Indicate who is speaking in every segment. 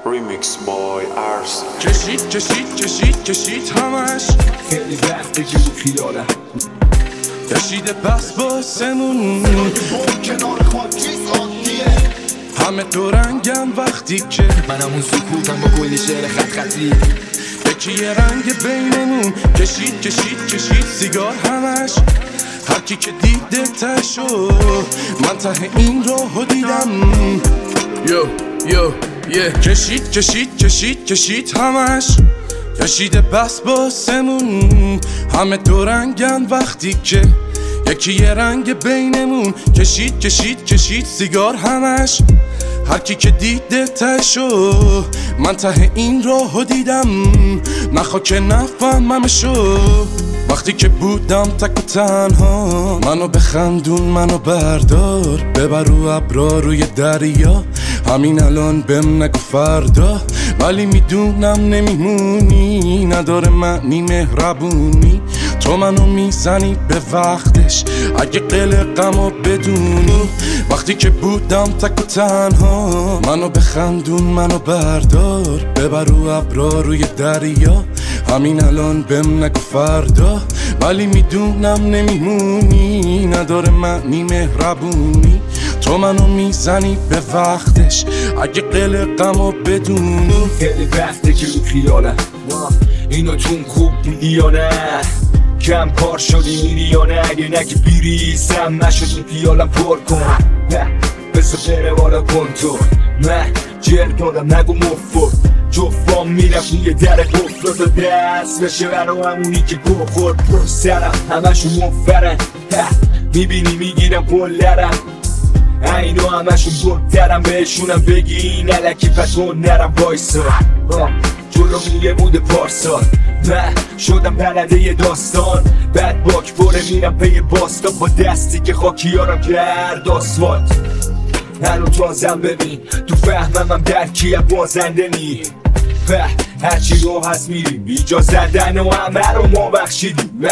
Speaker 1: Remix boy RC
Speaker 2: کشید همش
Speaker 3: خیلی وقته که بود خیالم
Speaker 2: کشیده پس باسمون
Speaker 4: کنار خاکریز عادیه
Speaker 2: همه دورنگم وقتی که
Speaker 3: من همون سکوتم با کلی شعر خط خطی
Speaker 2: یکی یه رنگ بینمون کشید سیگار همش هر کی که دیده تشو من ته این راهو دیدم کشید همش کشیده بس باسمون همه دورنگن وقتی که یکی یه رنگ بینمون کشید سیگار همش هر کی که دیده تشو من ته این راهو دیدم نخوا که نفهممشو وقتی که بودم تک و تنها منو بخندون منو بردار ببر رو ابرا روی دریا همین الان بهم نگو فردا ولی میدونم نمیمونی نداره معنی مهربونی تو منو میزنی به وقتش اگه قلقمو بدونی وقتی که بودم تک و تنها منو بخندون منو بردار ببر رو ابرا روی دریا همین الان بهم نگو فردا ولی میدونم نمیمونی نداره معنی مهربونی تو منو میزنی به وقتش اگه قلقمو بدونی
Speaker 3: خیلی وقته که بود خیالم اینو چون خوب دیدی یا نه کم کار شدی میری یا نه اگه نگه بیریسم نشدی خیالم پر کن بسا بره بالا کن تو من جر کردم نگو مفت جفام میرم روی در قفل تا دست بشه برا همونی که گو خورد پر سرم همشون مفرن میبینی میگیرم کلرم اینو همشون بودترم بهشونم بگی نلکی پتون نرم وایسا جلو میگه بوده پارسال من شدم برنده داستان بعد باک بره میرم پی باستان با دستی که خاکیارم کرد آسفالت هنو تازم ببین تو فهمم درکی بازنده نی هرچی رو هست میریم ایجا زدن و همه رو ما بخشیدیم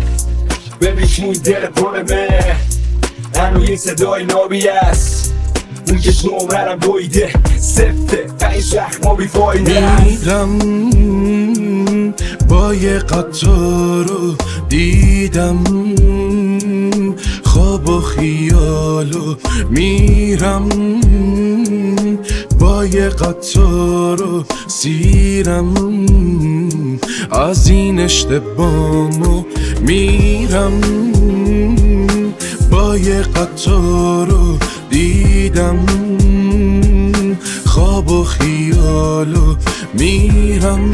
Speaker 3: ببین که اون دل پرمه هنو این صدای نابی است اون که نومرم دویده سفته این زخما بیفایده
Speaker 2: میرم با یه قطار رو دیدم خواب و خیالو میرم با یه قطار رو سیرم از این اشتبامو میرم با یه قطار رو دیدم خواب و خیالو میرم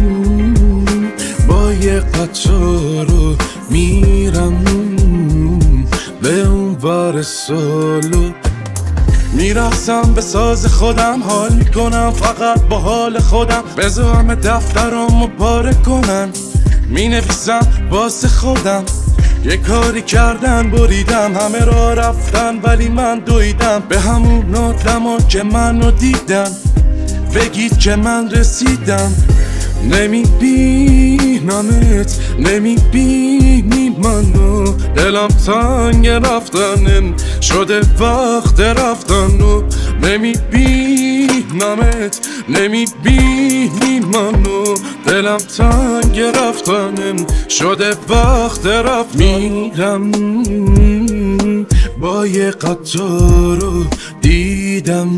Speaker 2: با یه قطار رو میرم به اون ور سالو میرقصم به ساز خودم حال میکنم فقط با حال خودم بذار همه دفترامو پاره کنن مینویسم واسه خودم یه کاری کردن بریدم همه را رفتن ولی من دویدم به همون آدما که منو دیدن بگید که من رسیدم نمیبینمت نمیبینی منو دلم تنگ رفتنم شده وقت رفتن و نمیبینمت نمیبینی منو دلم تنگ رفتنم شده وقت رفتن میرم با یه قطار رو دیدم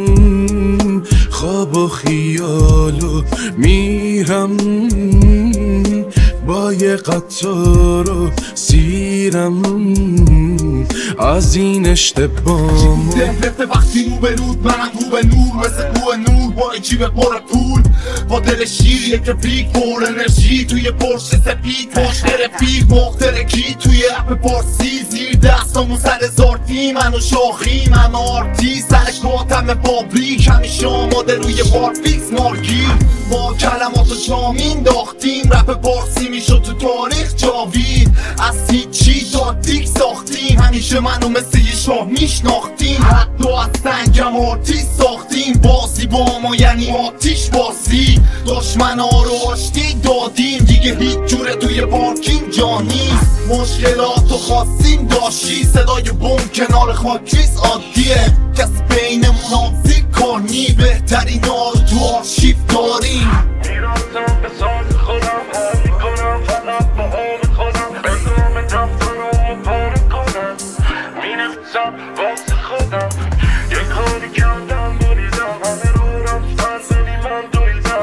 Speaker 2: خواب و خیالو میرم با یه قطار رو سیرم از این اشتبامو
Speaker 4: دهلته وقتی رو به رود منم رو به نور مثل رو نور با این جیب پر پول با دل شیریه که پیک پر انرژی توی پرش سپید پشت رفیق مخترکی توی اپ پارسی زیر دستامون سر زارتی منو شاخی من آرتی سرش باتم پابریک همیشه آماده روی بارفیکس مارگی با کلمات و جامین داختیم رپ پارسی میشد تو تاریخ جاوید از هیچی تا دیک ساختیم همیشه منو مثل یه شاه میشناختیم حتی از سنگم آرتیس ساختیم بازی با ما یعنی آتیش بازی دشمنا رو آشتی دادیم دیگه هیچ جوره توی پارکینگ جا نیست مشکلاتو خواستیم داشتی صدای بوم کنار خاکریز عادیه کسی بینمون آزی کنی بهترین ها رو تو آرشیف داریم.
Speaker 5: میرفتم به ساز خودم حال میکنم فقط با آن خودم بدون دفترم پاره کنم مینویسم واسه خودم یه کاری کردم بریدم همه رو رفتن ولی من دویدم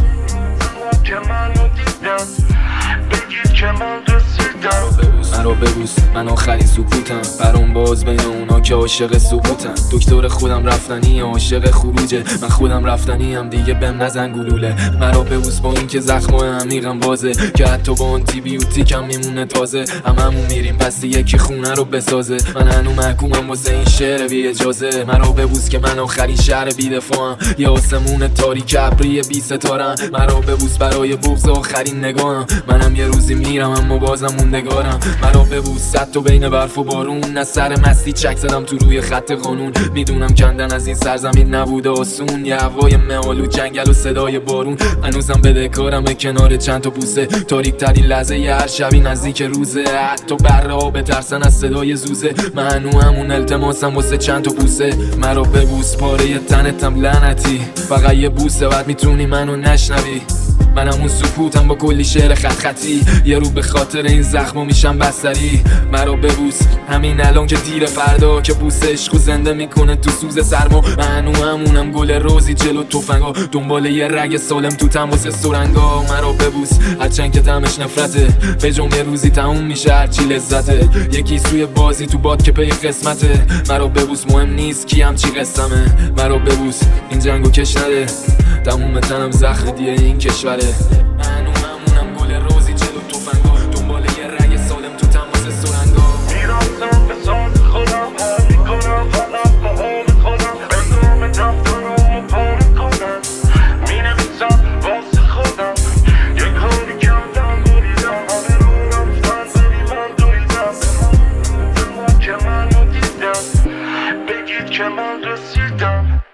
Speaker 5: که منو دیدم بگید که من رسیدم.
Speaker 6: منو ببوس من آخرین سکوتم برام باز بین اونا که عاشق سکوتن. دکتر خودم رفتنی عاشق خروجه من خودم رفتنی هم دیگه بهم نزن گلوله. منو ببوس با این که زخمای عمیقم بازه که حتی با آنتی بیوتیکم میمونه تازه. هممون میریم پس یکی خونه رو بسازه. من هنو محکومم واسه این شعر بی اجازه. منو ببوس که من آخرین شهر بی دفاعم یه آسمون تاریک ابری بی ستارم. منو ببوس برای بغض آخرین نگاهم. منم یه روزی میرم اما بازم موندگارم. منو ببوس صد تا بین برف و بارون از سر مستی چک زدم تو روی خط قانون. میدونم کندن از این سرزمین نبوده آسون. یه هوای مه‌آلود جنگل و صدای بارون. هنوزم بدهکارم به کنار چند تا بوسه. تاریک ترین لحظه ی هر شبی نزدیک روزه. حتی بره ها بترسن از صدای زوزه. من هنو همون التماسم واسه چند تا بوسه. مرا ببوس پاره تنتم لعنتی. فقط یه بوسه بعد میتونی منو نشنوی. منم اون سکوتم با کلی شعر خط خطی. یه رو به خاطر این زخمو میشم بستری. مرا ببوس همین الان که دیر فردا که بوس عشقو زنده میکنه تو سوز سرما. من همونم گل روزی جلو تفنگا دنبال یه رگ سالم تو تماس سرنگا. مرا ببوس هرچند که طعمش نفرته به جمله روزی تموم میشه هرچی لذته. یکی سوی بازی تو باد که پی قسمته. مرا ببوس مهم نیست کی هم چی قسمه. مرا ببوس این جنگو کش نده تموم تنم زخم دیه این کشوره. من همونم گل روزی جلو تفنگا دنبال یه رگ سالم تو تماس سرنگا.
Speaker 5: میرفتم به ساز خودم حال میکنم فقط با آن خودم بدون دفترم پاره کنم مینویسم واسه خودم یه کاری کردم بریدم همه رو رفتن ولی من دویدم که منو دیدم بگید که من رسیدم.